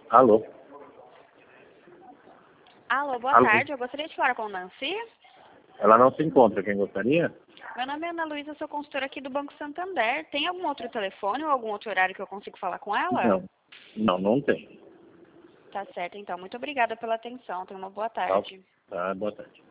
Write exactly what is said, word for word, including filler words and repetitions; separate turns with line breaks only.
Alô?
Alô, boa
Alô?
tarde. Eu gostaria de falar com a Nancy.
Ela não se encontra. Quem gostaria?
Meu nome é Ana Luísa, sou consultora aqui do Banco Santander. Tem algum outro telefone ou algum outro horário que eu consigo falar com ela?
Não. Não, não tem.
Tá certo, então. Muito obrigada pela atenção. Tenha uma boa
Tá,
tarde.
tá, boa tarde.